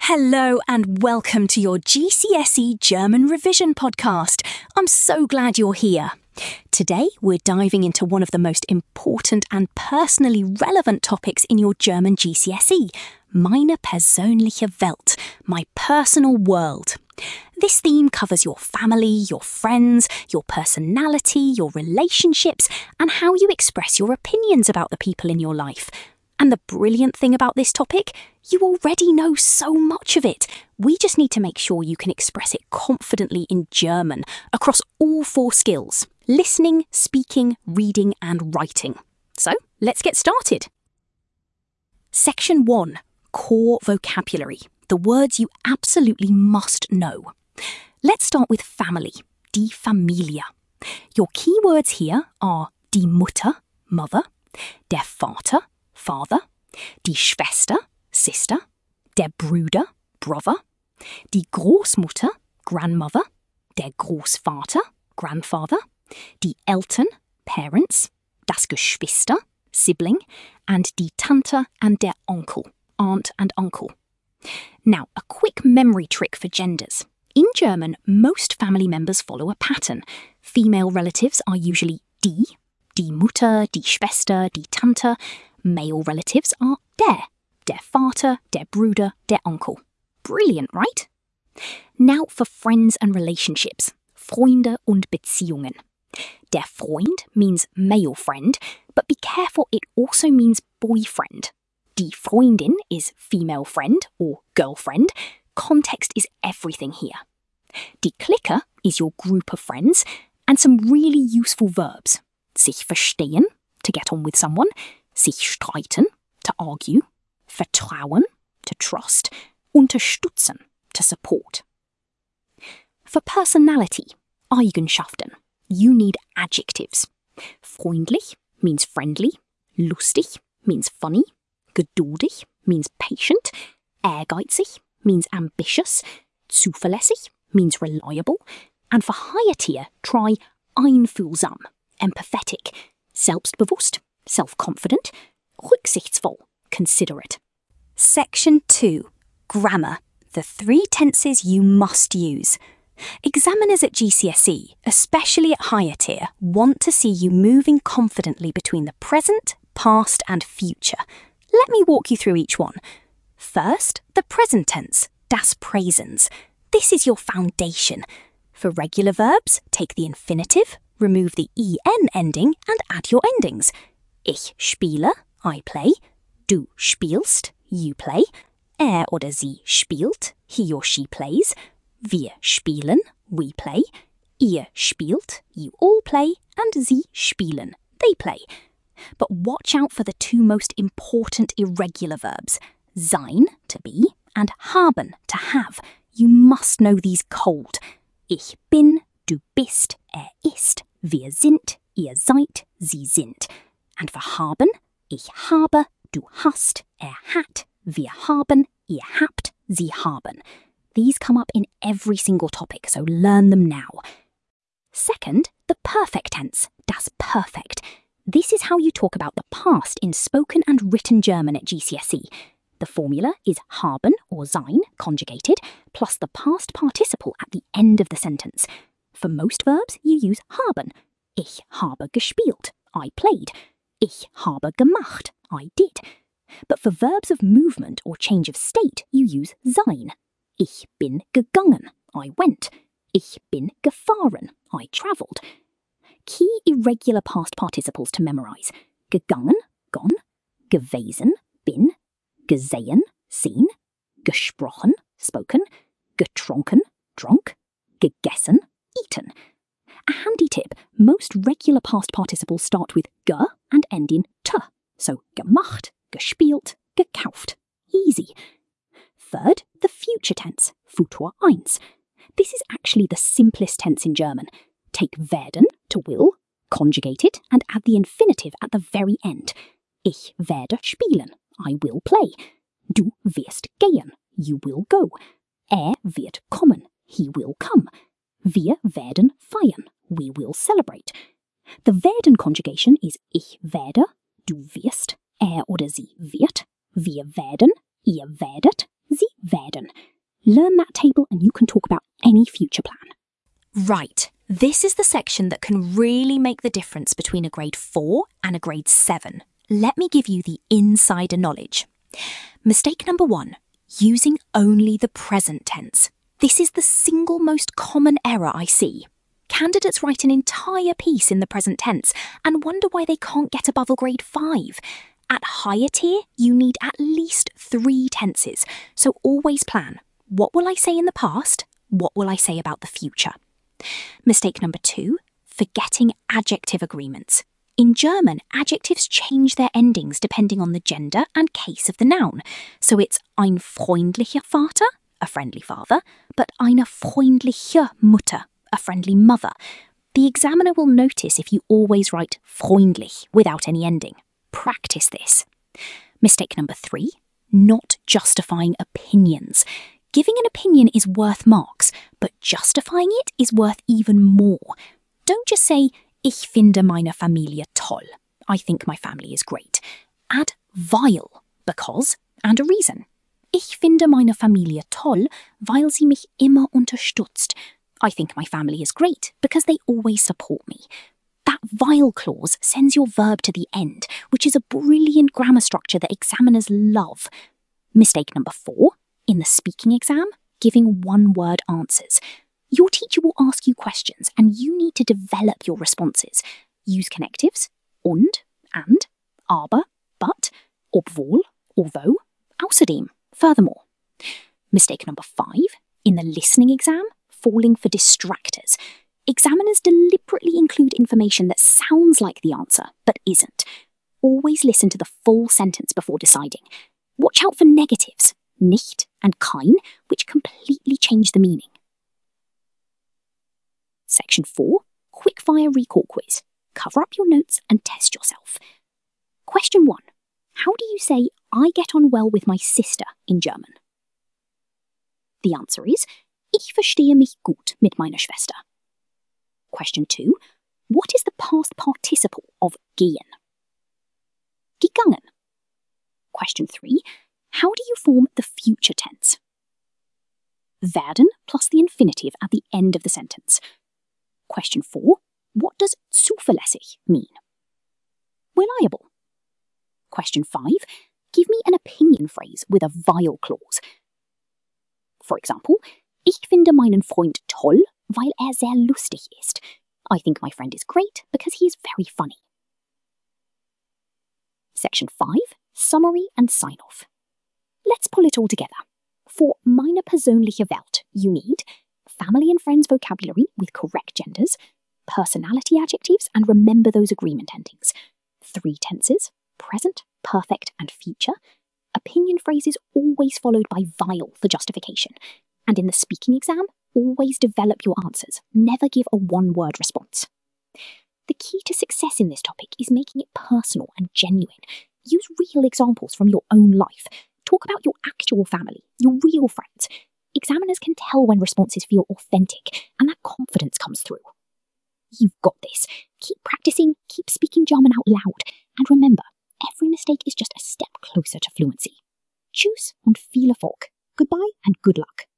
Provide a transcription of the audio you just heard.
Hello and welcome to your GCSE German Revision podcast. I'm so glad you're here. Today we're diving into one of the most important and personally relevant topics in your German GCSE, meine persönliche Welt, my personal world. This theme covers your family, your friends, your personality, your relationships, and how you express your opinions about the people in your life. And the brilliant thing about this topic, you already know so much of it. We just need to make sure you can express it confidently in German across all 4 skills: listening, speaking, reading and writing. So, let's get started. Section 1. Core vocabulary. The words you absolutely must know. Let's start with family, die Familie. Your key words here are die Mutter, mother, der Vater, father, die Schwester, sister, der Bruder, brother, die Großmutter, grandmother, der Großvater, grandfather, die Eltern, parents, das Geschwister, sibling, and die Tante and der Onkel, aunt and uncle. Now, a quick memory trick for genders. In German, most family members follow a pattern. Female relatives are usually die Mutter, die Schwester, die Tante. Male relatives are der Vater, der Bruder, der Onkel. Brilliant, right? Now for friends and relationships. Freunde und Beziehungen. Der Freund means male friend, but be careful, it also means boyfriend. Die Freundin is female friend or girlfriend. Context is everything here. Die Clique is your group of friends, and some really useful verbs. Sich verstehen, to get on with someone. Sich streiten, to argue. Vertrauen, to trust. Unterstützen, to support. For personality, Eigenschaften, you need adjectives. Freundlich means friendly. Lustig means funny. Geduldig means patient. Ehrgeizig means ambitious. Zuverlässig means reliable. And for higher tier, try einfühlsam, empathetic. Selbstbewusst, self-confident. Rücksichtsvoll, considerate. Section 2. Grammar. The 3 tenses you must use. Examiners at GCSE, especially at higher tier, want to see you moving confidently between the present, past and future. Let me walk you through each one. First, the present tense, das Präsens. This is your foundation. For regular verbs, take the infinitive, remove the en ending and add your endings. Ich spiele, I play. Du spielst, you play. Er oder sie spielt, he or she plays. Wir spielen, we play. Ihr spielt, you all play. And sie spielen, they play. But watch out for the 2 most important irregular verbs. Sein, to be, and haben, to have. You must know these cold. Ich bin, du bist, ist. Wir sind, ihr seid, sie sind. And for haben, ich habe, du hast, hat. Wir haben, ihr habt, sie haben. These come up in every single topic, so learn them now. Second, the perfect tense, das Perfekt. This is how you talk about the past in spoken and written German at GCSE. The formula is haben or sein, conjugated, plus the past participle at the end of the sentence. For most verbs, you use haben. Ich habe gespielt, I played. Ich habe gemacht, I did. But for verbs of movement or change of state, you use sein. Ich bin gegangen, I went. Ich bin gefahren, I travelled. Key irregular past participles to memorise. Gegangen, gone. Gewesen, been. Gesehen, seen. Gesprochen, spoken. Getrunken, drunk. Gegessen, eaten. A handy tip, most regular past participles start with ge and end in t. So gemacht, gespielt, gekauft. Easy. Third, the future tense, Futur 1. This is actually the simplest tense in German. Take werden, to will, conjugate it, and add the infinitive at the very end. Ich werde spielen, I will play. Du wirst gehen, you will go. Er wird kommen, he will come. Wir werden feiern, we will celebrate. The werden conjugation is ich werde, du wirst, er oder sie wird, wir werden, ihr werdet, Sie werden. Learn that table and you can talk about any future plan. Right, this is the section that can really make the difference between a grade 4 and a grade 7. Let me give you the insider knowledge. Mistake number 1, using only the present tense. This is the single most common error I see. Candidates write an entire piece in the present tense and wonder why they can't get above a grade 5. At higher tier, you need at least 3 tenses, so always plan. What will I say in the past? What will I say about the future? Mistake number 2, forgetting adjective agreements. In German, adjectives change their endings depending on the gender and case of the noun. So it's ein freundlicher Vater, a friendly father, but eine freundliche Mutter, a friendly mother. The examiner will notice if you always write freundlich without any ending. Practice this. Mistake number 3, not justifying opinions. Giving an opinion is worth marks, but justifying it is worth even more. Don't just say, ich finde meine Familie toll. I think my family is great. Add weil, because, and a reason. Ich finde meine Familie toll, weil sie mich immer unterstützt. I think my family is great because they always support me. That weil clause sends your verb to the end, which is a brilliant grammar structure that examiners love. Mistake number 4, in the speaking exam, giving one-word answers. Your teacher will ask you questions and you need to develop your responses. Use connectives, und, and, aber, but, obwohl, although, außerdem, furthermore. Mistake number 5, in the listening exam, falling for distractors. Examiners deliberately include information that sounds like the answer, but isn't. Always listen to the full sentence before deciding. Watch out for negatives, nicht and kein, which completely change the meaning. Section 4, quickfire recall quiz. Cover up your notes and test yourself. Question 1. How do you say, I get on well with my sister in German? The answer is, ich verstehe mich gut mit meiner Schwester. Question 2. What is the past participle of gehen? Gegangen. Question 3. How do you form the future tense? Werden plus the infinitive at the end of the sentence. Question 4. What does zuverlässig mean? Reliable. Question 5. Give me an opinion phrase with a weil clause. For example, ich finde meinen Freund toll, weil sehr lustig ist. I think my friend is great because he is very funny. Section 5. Summary and sign-off. Let's pull it all together. For meine persönliche Welt, you need family and friends vocabulary with correct genders, personality adjectives, and remember those agreement endings. 3 tenses, present, perfect, and future. Opinion phrases always followed by weil for justification. And in the speaking exam, always develop your answers. Never give a one-word response. The key to success in this topic is making it personal and genuine. Use real examples from your own life. Talk about your actual family, your real friends. Examiners can tell when responses feel authentic, and that confidence comes through. You've got this. Keep practicing, keep speaking German out loud, and remember, every mistake is just a step closer to fluency. Tschüss und viel Erfolg. Goodbye and good luck.